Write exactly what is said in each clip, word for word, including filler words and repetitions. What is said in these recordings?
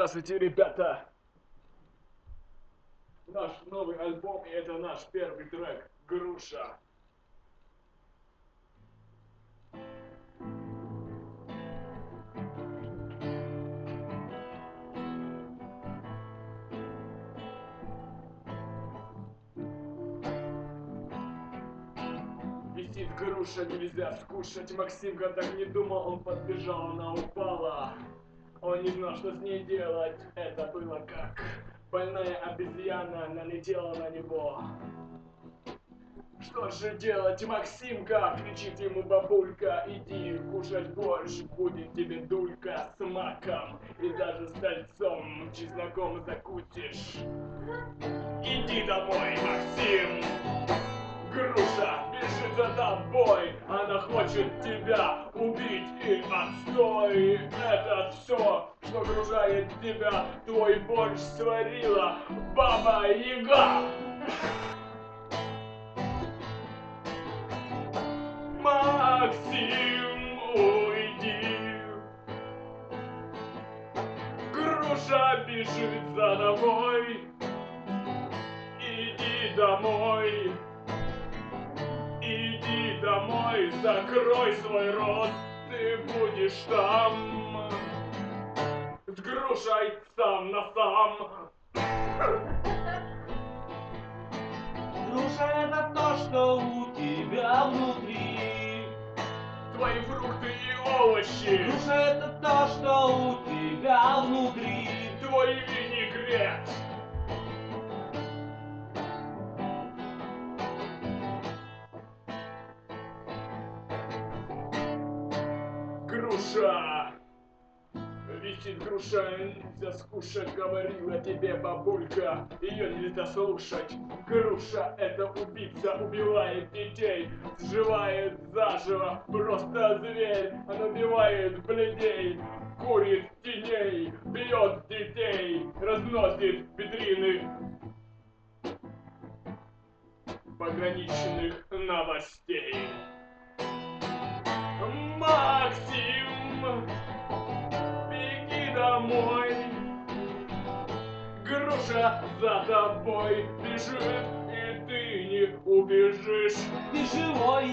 Здравствуйте, ребята! Наш новый альбом, и это наш первый трек «Груша». Висит груша, нельзя скушать. Максимка так не думал, он подбежал, она упала. Он не знал, что с ней делать. Это было как больная обезьяна налетела на него. Что же делать, Максимка? Кричит ему бабулька. Иди кушать борщ, будет тебе дулька с маком. И даже с сальцом чесноком закусишь. Иди домой, Максим! Груша бежит за тобой, она хочет тебя убить и отстой. Это все, что окружает тебя, твой борщ сварила Баба Яга. Максим, уйди. Груша бежит за тобой. Иди домой. Иди домой, закрой свой рот, ты будешь там с грушей сам на сам. Груша — это то, что у тебя внутри. Твои фрукты и овощи. Груша — это то, что у тебя внутри. Твой винегрет. Груша! Висит груша, нельзя скушать, говорила тебе бабулька. Ее нельзя слушать. Груша — это убийца, убивает детей, сживает заживо, просто зверь. Она убивает бледей, курит теней, бьет детей, разносит витрины пограничных новостей. Максим, беги домой. Груша за тобой бежит, и ты не убежишь. Ты живой.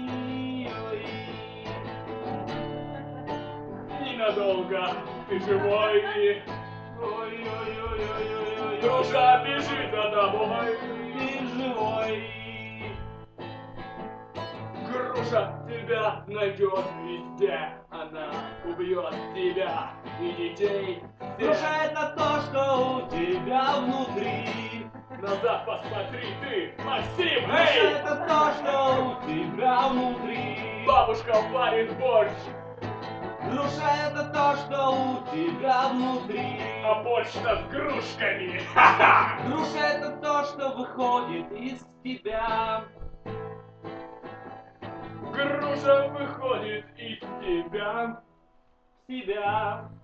Ненадолго ты живой. Ой-ой-ой-ой-ой-ой. Груша бежит за тобой. Ты живой. Груша тебя найдет везде, она убьет тебя и детей. Груша — это то, что у тебя внутри. Назад посмотри ты, Максим, Груша — эй! это то, что у тебя внутри. Бабушка варит борщ, Груша — это то, что у тебя внутри. а борщ-то с грушками. Ха-ха! Груша — это то, что выходит из тебя. Груша выходит из тебя. Себя.